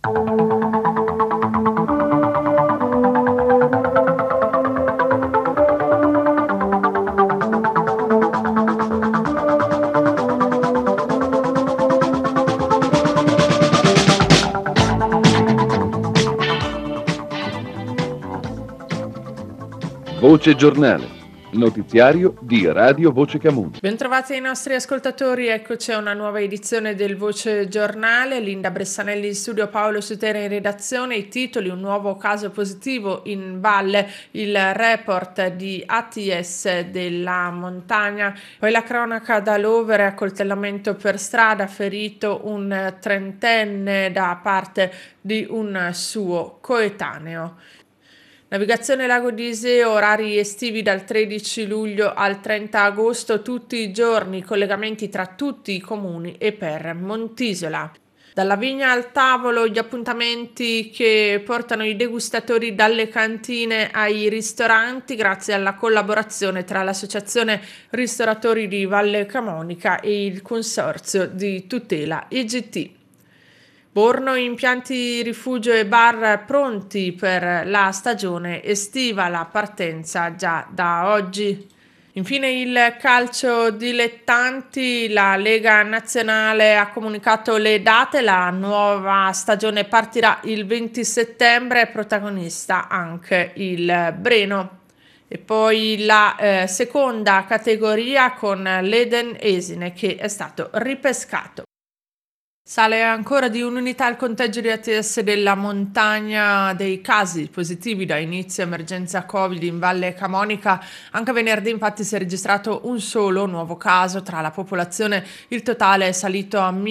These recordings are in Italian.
Voce Giornale, notiziario di Radio Voce Camuso. Bentrovati ai nostri ascoltatori, eccoci a una nuova edizione del Voce Giornale. Linda Bressanelli in studio, Paolo Sutera in redazione. I titoli: un nuovo caso positivo in valle, il report di ATS della montagna. Poi la cronaca da Lovere, accoltellamento per strada, ferito un trentenne da parte di un suo coetaneo. Navigazione Lago di Iseo, orari estivi dal 13 luglio al 30 agosto, tutti i giorni, collegamenti tra tutti i comuni e per Montisola. Dalla vigna al tavolo, gli appuntamenti che portano i degustatori dalle cantine ai ristoranti grazie alla collaborazione tra l'Associazione Ristoratori di Valle Camonica e il Consorzio di Tutela IGT. Borno, impianti rifugio e bar pronti per la stagione estiva, la partenza già da oggi. Infine il calcio dilettanti, la Lega Nazionale ha comunicato le date, la nuova stagione partirà il 20 settembre, protagonista anche il Breno. E poi la seconda categoria con l'Eden Esine che è stato ripescato. Sale ancora di un'unità il conteggio di ATS della montagna dei casi positivi da inizio emergenza Covid in Valle Camonica. Anche venerdì infatti si è registrato un solo nuovo caso tra la popolazione. Il totale è salito a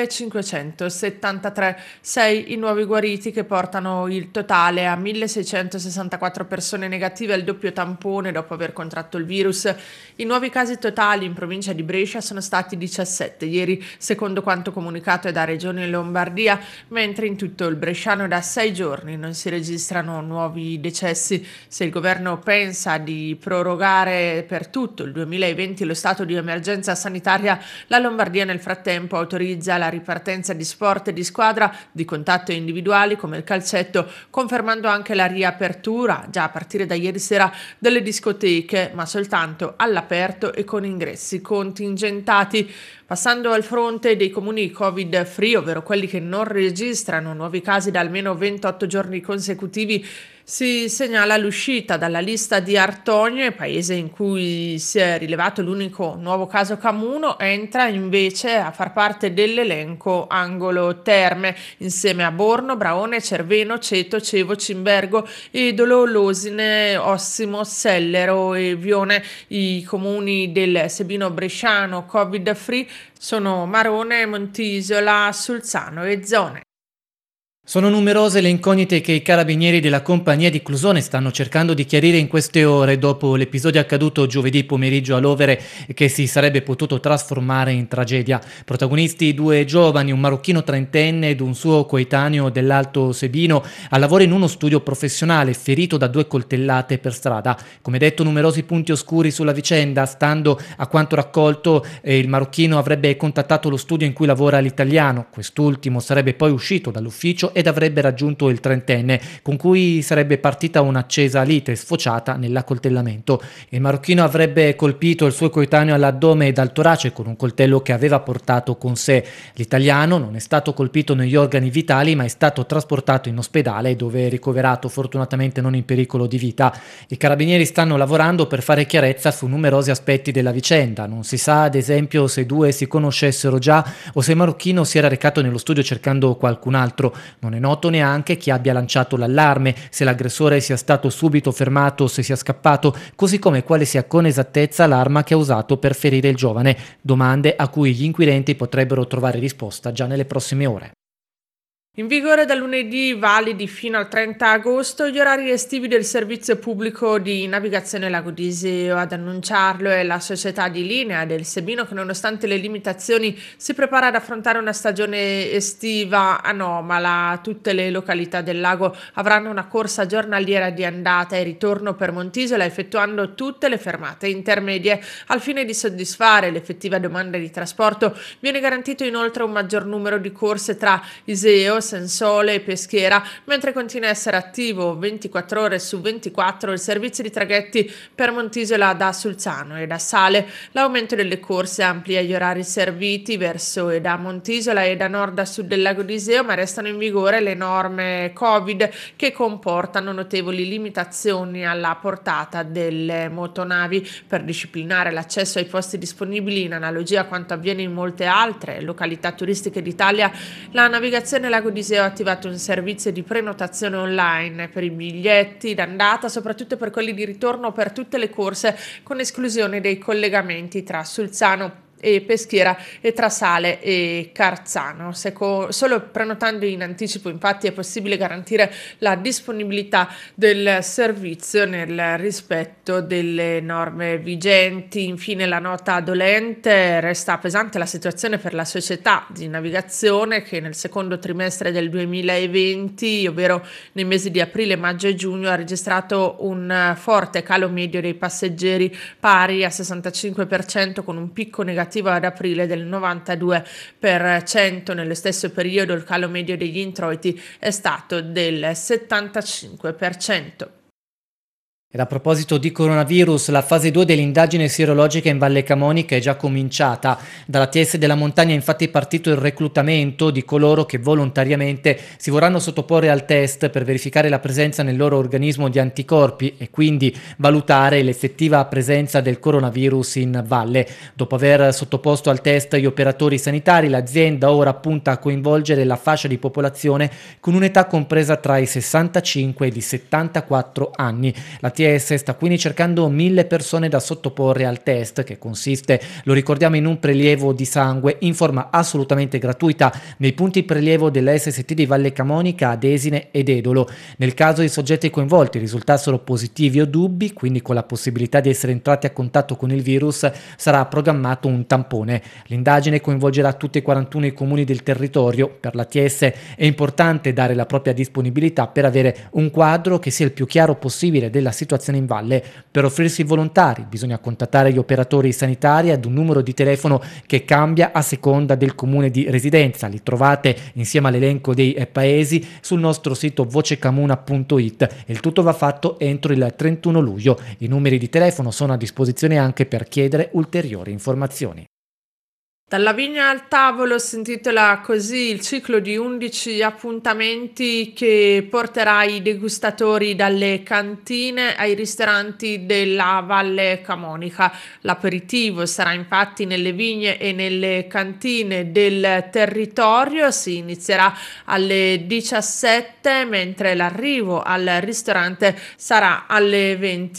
1573, 6 i nuovi guariti che portano il totale a 1664 persone negative al doppio tampone dopo aver contratto il virus. I nuovi casi totali in provincia di Brescia sono stati 17 ieri, secondo quanto comunicato da Regione Lombardia, mentre in tutto il bresciano da 6 giorni non si registrano nuovi decessi. Se il governo pensa di prorogare per tutto il 2020 lo stato di emergenza sanitaria, la Lombardia nel frattempo autorizza la ripartenza di sport e di squadra, di contatto individuali come il calcetto, confermando anche la riapertura già a partire da ieri sera delle discoteche, ma soltanto all'aperto e con ingressi contingentati. Passando al fronte dei comuni Covid-free, ovvero quelli che non registrano nuovi casi da almeno 28 giorni consecutivi, si segnala l'uscita dalla lista di Artogne, paese in cui si è rilevato l'unico nuovo caso Camuno. Entra invece a far parte dell'elenco Angolo Terme, insieme a Borno, Braone, Cerveno, Ceto, Cevo, Cimbergo, Edolo, Losine, Ossimo, Sellero e Vione. I comuni del Sebino bresciano Covid-free sono Marone, Montisola, Sulzano e Zone. Sono numerose le incognite che i carabinieri della compagnia di Clusone stanno cercando di chiarire in queste ore dopo l'episodio accaduto giovedì pomeriggio a Lovere che si sarebbe potuto trasformare in tragedia. Protagonisti 2 giovani, un marocchino trentenne ed un suo coetaneo dell'Alto Sebino, a lavoro in uno studio professionale, ferito da 2 coltellate per strada. Come detto, numerosi punti oscuri sulla vicenda. Stando a quanto raccolto, il marocchino avrebbe contattato lo studio in cui lavora l'italiano. Quest'ultimo sarebbe poi uscito dall'ufficio ed avrebbe raggiunto il trentenne, con cui sarebbe partita un'accesa lite sfociata nell'accoltellamento. Il marocchino avrebbe colpito il suo coetaneo all'addome ed al torace con un coltello che aveva portato con sé. L'italiano non è stato colpito negli organi vitali, ma è stato trasportato in ospedale, dove è ricoverato, fortunatamente non in pericolo di vita. I carabinieri stanno lavorando per fare chiarezza su numerosi aspetti della vicenda. Non si sa, ad esempio, se i 2 si conoscessero già o se il marocchino si era recato nello studio cercando qualcun altro. Non è noto neanche chi abbia lanciato l'allarme, se l'aggressore sia stato subito fermato o se sia scappato, così come quale sia con esattezza l'arma che ha usato per ferire il giovane. Domande a cui gli inquirenti potrebbero trovare risposta già nelle prossime ore. In vigore da lunedì, validi fino al 30 agosto, gli orari estivi del servizio pubblico di navigazione Lago di Iseo. Ad annunciarlo è la società di linea del Sebino che, nonostante le limitazioni, si prepara ad affrontare una stagione estiva anomala. Tutte le località del lago avranno una corsa giornaliera di andata e ritorno per Montisola, effettuando tutte le fermate intermedie. Al fine di soddisfare l'effettiva domanda di trasporto, viene garantito inoltre un maggior numero di corse tra Iseo, Sensole e Peschiera, mentre continua a essere attivo 24 ore su 24 il servizio di traghetti per Montisola da Sulzano e da Sale. L'aumento delle corse amplia gli orari serviti verso e da Montisola e da nord a sud del lago di Iseo, ma restano in vigore le norme Covid che comportano notevoli limitazioni alla portata delle motonavi. Per disciplinare l'accesso ai posti disponibili, in analogia a quanto avviene in molte altre località turistiche d'Italia, la Navigazione Lago di Iseo ha attivato un servizio di prenotazione online per i biglietti d'andata, soprattutto per quelli di ritorno per tutte le corse, con esclusione dei collegamenti tra Sulzano e Peschiera e tra Sale e Carzano. Solo prenotando in anticipo, infatti, è possibile garantire la disponibilità del servizio nel rispetto delle norme vigenti. Infine, la nota dolente: resta pesante la situazione per la società di navigazione che nel secondo trimestre del 2020, ovvero nei mesi di aprile, maggio e giugno, ha registrato un forte calo medio dei passeggeri pari a 65%, con un picco negativo ad aprile del 92%. Nello stesso periodo il calo medio degli introiti è stato del 75%. Ed a proposito di coronavirus, la fase 2 dell'indagine sierologica in Valle Camonica è già cominciata. Dalla TS della Montagna è infatti partito il reclutamento di coloro che volontariamente si vorranno sottoporre al test per verificare la presenza nel loro organismo di anticorpi e quindi valutare l'effettiva presenza del coronavirus in valle. Dopo aver sottoposto al test gli operatori sanitari, l'azienda ora punta a coinvolgere la fascia di popolazione con un'età compresa tra i 65 e i 74 anni. La TS sta quindi cercando 1000 persone da sottoporre al test, che consiste, lo ricordiamo, in un prelievo di sangue in forma assolutamente gratuita nei punti prelievo della SST di Valle Camonica, ad Esine ed Edolo. Nel caso i soggetti coinvolti risultassero positivi o dubbi, quindi con la possibilità di essere entrati a contatto con il virus, sarà programmato un tampone. L'indagine coinvolgerà tutti e 41 i comuni del territorio. Per la TS è importante dare la propria disponibilità per avere un quadro che sia il più chiaro possibile della situazione in valle. Per offrirsi volontari bisogna contattare gli operatori sanitari ad un numero di telefono che cambia a seconda del comune di residenza. Li trovate insieme all'elenco dei paesi sul nostro sito vocecamuna.it e il tutto va fatto entro il 31 luglio. I numeri di telefono sono a disposizione anche per chiedere ulteriori informazioni. Dalla vigna al tavolo si intitola così il ciclo di 11 appuntamenti che porterà i degustatori dalle cantine ai ristoranti della Valle Camonica. L'aperitivo sarà infatti nelle vigne e nelle cantine del territorio, si inizierà alle 17, mentre l'arrivo al ristorante sarà alle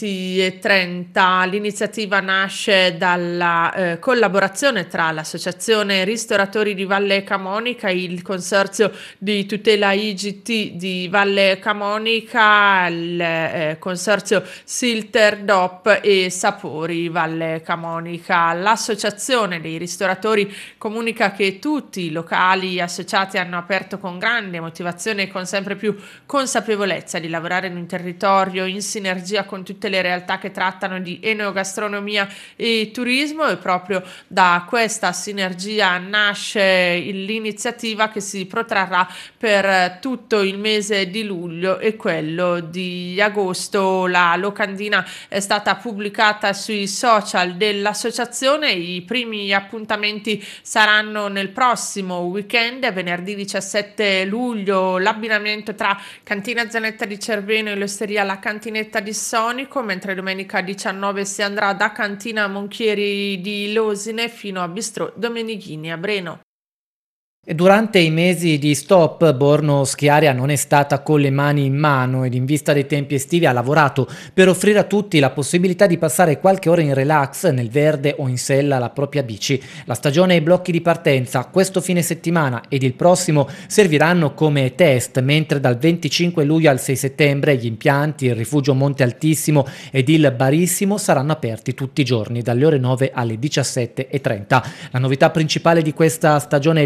20:30. L'iniziativa nasce dalla collaborazione tra l'associazione Ristoratori di Valle Camonica, il consorzio di tutela IGT di Valle Camonica, il consorzio Silter DOP e Sapori Valle Camonica. L'associazione dei ristoratori comunica che tutti i locali associati hanno aperto con grande motivazione e con sempre più consapevolezza di lavorare in un territorio in sinergia con tutte le realtà che trattano di enogastronomia e turismo, e proprio da questa sinergia nasce l'iniziativa che si protrarrà per tutto il mese di luglio e quello di agosto. La locandina è stata pubblicata sui social dell'associazione. I primi appuntamenti saranno nel prossimo weekend, venerdì 17 luglio, l'abbinamento tra Cantina Zanetta di Cerveno e l'osteria La Cantinetta di Sonico, mentre domenica 19 si andrà da Cantina Monchieri di Losine fino a Bistrò Domenichini a Breno. E durante i mesi di stop, Borno Schiaria non è stata con le mani in mano ed in vista dei tempi estivi ha lavorato per offrire a tutti la possibilità di passare qualche ora in relax nel verde o in sella alla propria bici. La stagione e i blocchi di partenza questo fine settimana ed il prossimo serviranno come test, mentre dal 25 luglio al 6 settembre gli impianti, il rifugio Monte Altissimo ed il Barissimo saranno aperti tutti i giorni dalle ore 9 alle 17:30. La novità principale di questa stagione è il bike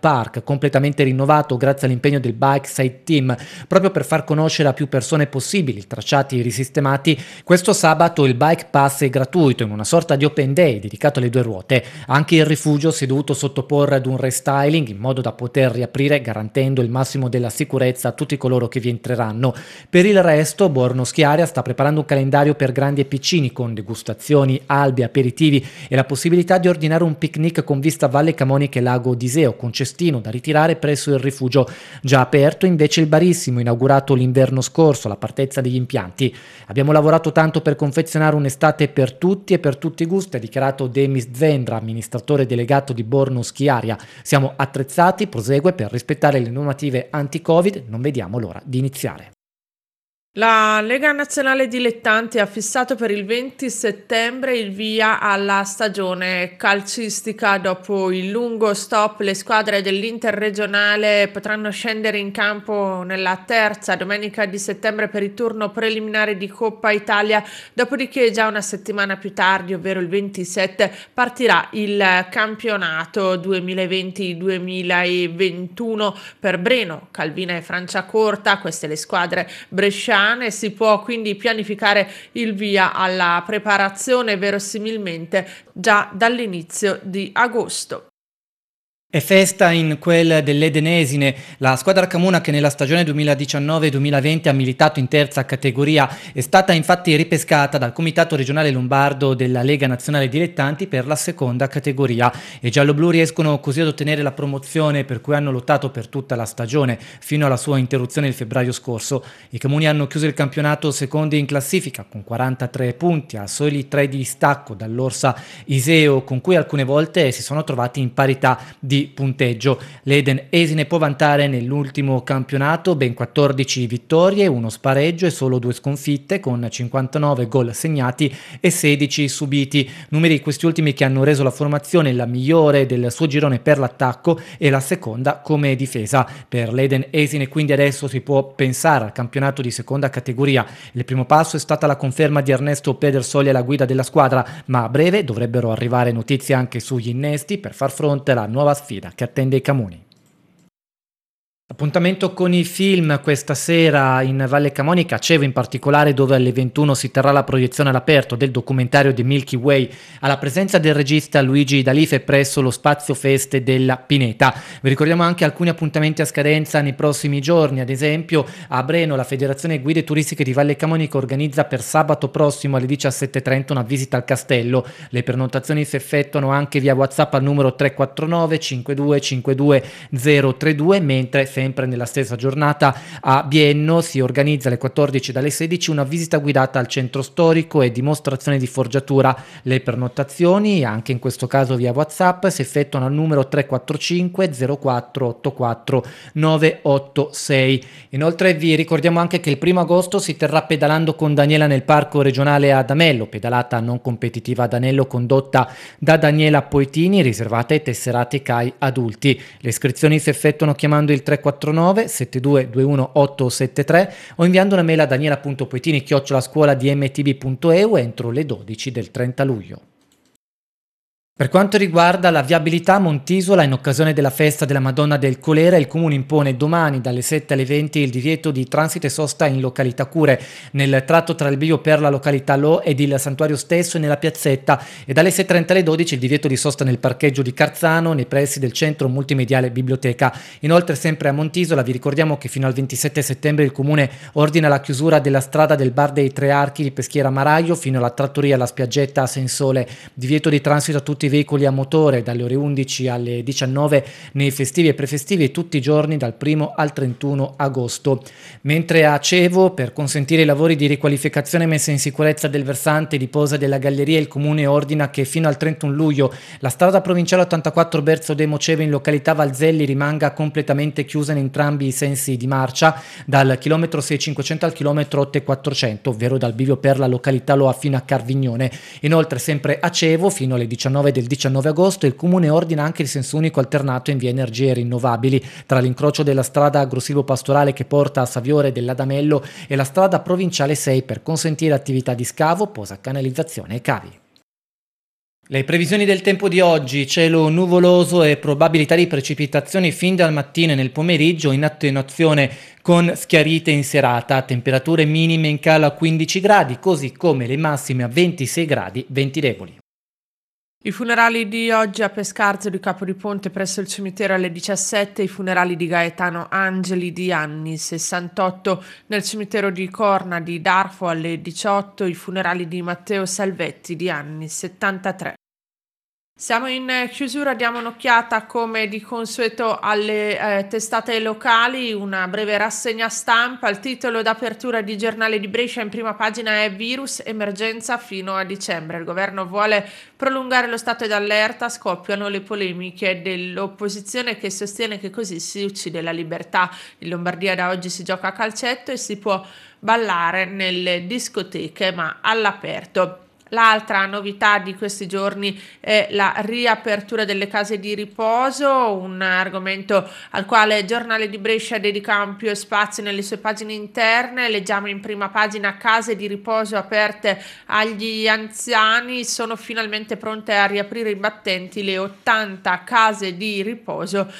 Park, completamente rinnovato grazie all'impegno del Bike Side Team, proprio per far conoscere a più persone possibili i tracciati risistemati. Questo sabato il Bike Pass è gratuito in una sorta di open day dedicato alle due ruote. Anche il rifugio si è dovuto sottoporre ad un restyling in modo da poter riaprire garantendo il massimo della sicurezza a tutti coloro che vi entreranno. Per il resto Borno Schiaria sta preparando un calendario per grandi e piccini con degustazioni, albi, aperitivi e la possibilità di ordinare un picnic con vista a Valle Camonica e Lago Diseo con cestino da ritirare presso il rifugio. Già aperto invece il barissimo inaugurato l'inverno scorso alla partenza degli impianti. Abbiamo lavorato tanto per confezionare un'estate per tutti e per tutti i gusti, ha dichiarato Demis Zvendra, amministratore delegato di Borno Schiaria. Siamo attrezzati, prosegue, per rispettare le normative anti-Covid, non vediamo l'ora di iniziare. La Lega Nazionale Dilettanti ha fissato per il 20 settembre il via alla stagione calcistica. Dopo il lungo stop, le squadre dell'Interregionale potranno scendere in campo nella terza domenica di settembre per il turno preliminare di Coppa Italia. Dopodiché, già una settimana più tardi, ovvero il 27, partirà il campionato 2020-2021 per Breno, Calvina e Franciacorta. Queste le squadre bresciane. Si può quindi pianificare il via alla preparazione verosimilmente già dall'inizio di agosto. È festa in quel dell'Edenesine, la squadra Camuna che nella stagione 2019-2020 ha militato in terza categoria è stata infatti ripescata dal Comitato Regionale Lombardo della Lega Nazionale Dilettanti per la seconda categoria. I gialloblu riescono così ad ottenere la promozione per cui hanno lottato per tutta la stagione, fino alla sua interruzione il febbraio scorso. I Camuni hanno chiuso il campionato secondi in classifica con 43 punti, a soli 3 di distacco dall'Orsa Iseo, con cui alcune volte si sono trovati in parità di punteggio. L'Edenesine può vantare nell'ultimo campionato ben 14 vittorie, uno spareggio e solo 2 sconfitte, con 59 gol segnati e 16 subiti, numeri questi ultimi che hanno reso la formazione la migliore del suo girone per l'attacco e la seconda come difesa. Per l'Edenesine quindi adesso si può pensare al campionato di seconda categoria. Il primo passo è stata la conferma di Ernesto Pedersoli alla guida della squadra, ma a breve dovrebbero arrivare notizie anche sugli innesti per far fronte alla nuova sfida che attende i Camuni. Appuntamento con i film questa sera in Valle Camonica, a Cevo in particolare, dove alle 21 si terrà la proiezione all'aperto del documentario di Milky Way alla presenza del regista Luigi D'Alife presso lo Spazio Feste della Pineta. Vi ricordiamo anche alcuni appuntamenti a scadenza nei prossimi giorni. Ad esempio a Breno la Federazione Guide Turistiche di Valle Camonica organizza per sabato prossimo alle 17:30 una visita al castello. Le prenotazioni si effettuano anche via WhatsApp al numero 349 52 52 032, mentre sempre nella stessa giornata a Bienno si organizza alle 14 dalle 16 una visita guidata al centro storico e dimostrazione di forgiatura. Le prenotazioni, anche in questo caso via WhatsApp, si effettuano al numero 345 0484 986. Inoltre vi ricordiamo anche che il 1 agosto si terrà Pedalando con Daniela nel parco regionale ad Amello, pedalata non competitiva ad Anello condotta da Daniela Poitini, riservata ai tesserati CAI adulti. Le iscrizioni si effettuano chiamando il 349 7221 873 o inviando una mail a daniela.poitini@scuoladmtb.eu entro le 12 del 30 luglio. Per quanto riguarda la viabilità a Montisola, in occasione della festa della Madonna del Colera, il Comune impone domani dalle 7 alle 20 il divieto di transito e sosta in località Cure, nel tratto tra il bivio per la località Lo ed il santuario stesso e nella piazzetta, e dalle 6:30 alle 12 il divieto di sosta nel parcheggio di Carzano, nei pressi del centro multimediale biblioteca. Inoltre, sempre a Montisola, vi ricordiamo che fino al 27 settembre il Comune ordina la chiusura della strada del Bar dei Tre Archi di Peschiera Maraglio fino alla trattoria alla spiaggetta a Sensole. Divieto di transito a tutti i veicoli a motore dalle ore 11 alle 19 nei festivi e prefestivi e tutti i giorni dal 1 al 31 agosto. Mentre a Cevo, per consentire i lavori di riqualificazione e messa in sicurezza del versante di posa della galleria, il Comune ordina che fino al 31 luglio la strada provinciale 84 Berzo Demo Cevo in località Valzelli rimanga completamente chiusa in entrambi i sensi di marcia dal chilometro 6500 al chilometro 8400, ovvero dal bivio per la località Loa fino a Carvignone. Inoltre, sempre a Cevo, fino alle 19 del 19 agosto, il Comune ordina anche il senso unico alternato in via Energie Rinnovabili tra l'incrocio della strada Agrosilvo Pastorale che porta a Saviore dell'Adamello e la strada provinciale 6 per consentire attività di scavo, posa, canalizzazione e cavi. Le previsioni del tempo di oggi: cielo nuvoloso e probabilità di precipitazioni fin dal mattino e nel pomeriggio, in attenuazione con schiarite in serata, temperature minime in calo a 15 gradi, così come le massime a 26 gradi, venti deboli. I funerali di oggi a Pescarzo di Capodiponte presso il cimitero alle 17, i funerali di Gaetano Angeli di anni 68 nel cimitero di Corna di Darfo alle 18, i funerali di Matteo Salvetti di anni 73. Siamo in chiusura, diamo un'occhiata come di consueto alle testate locali, una breve rassegna stampa. Il titolo d'apertura di Giornale di Brescia in prima pagina è Virus, emergenza fino a dicembre. Il governo vuole prolungare lo stato d'allerta, scoppiano le polemiche dell'opposizione che sostiene che così si uccide la libertà. In Lombardia da oggi si gioca a calcetto e si può ballare nelle discoteche ma all'aperto. L'altra novità di questi giorni è la riapertura delle case di riposo, un argomento al quale il Giornale di Brescia dedica ampio spazio nelle sue pagine interne. Leggiamo in prima pagina: case di riposo aperte agli anziani, sono finalmente pronte a riaprire i battenti le 80 case di riposo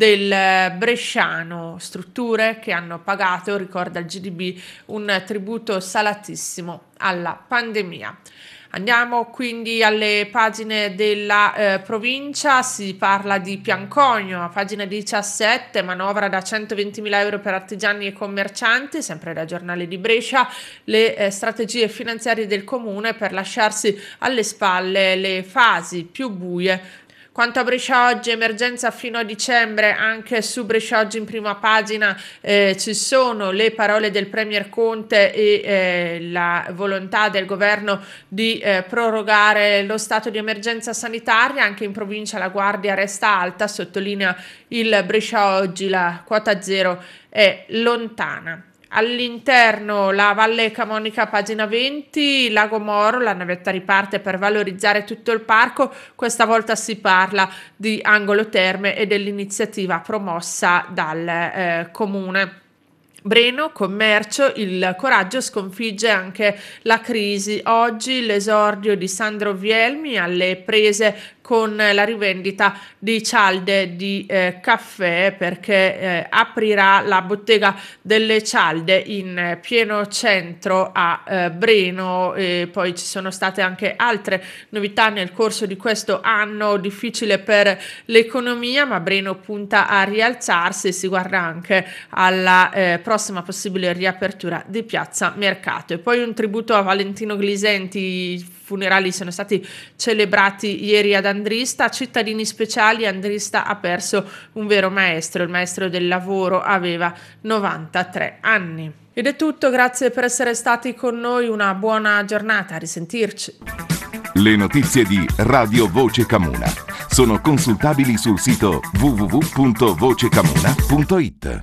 del bresciano, strutture che hanno pagato, ricorda il GDB, un tributo salatissimo alla pandemia. Andiamo quindi alle pagine della provincia, si parla di Piancogno, a pagina 17, manovra da 120.000 euro per artigiani e commercianti, sempre da Giornale di Brescia, le strategie finanziarie del comune per lasciarsi alle spalle le fasi più buie. Quanto a Brescia Oggi, emergenza fino a dicembre, anche su Brescia Oggi in prima pagina ci sono le parole del Premier Conte e la volontà del governo di prorogare lo stato di emergenza sanitaria. Anche in provincia la guardia resta alta, sottolinea il Brescia Oggi, la quota zero è lontana. All'interno la Valle Camonica, pagina 20, Lago Moro, la navetta riparte per valorizzare tutto il parco, questa volta si parla di Angolo Terme e dell'iniziativa promossa dal comune. Breno, commercio, il coraggio sconfigge anche la crisi. Oggi l'esordio di Sandro Vielmi alle prese con la rivendita di cialde di caffè, perché aprirà la bottega delle cialde in pieno centro a Breno. E poi ci sono state anche altre novità nel corso di questo anno difficile per l'economia, ma Breno punta a rialzarsi e si guarda anche alla prossima possibile riapertura di Piazza Mercato. E poi un tributo a Valentino Glisenti. I funerali sono stati celebrati ieri ad Andrista, cittadini speciali. Andrista ha perso un vero maestro, il maestro del lavoro, aveva 93 anni. Ed è tutto, grazie per essere stati con noi, una buona giornata, a risentirci. Le notizie di Radio Voce Camuna sono consultabili sul sito www.vocecamuna.it.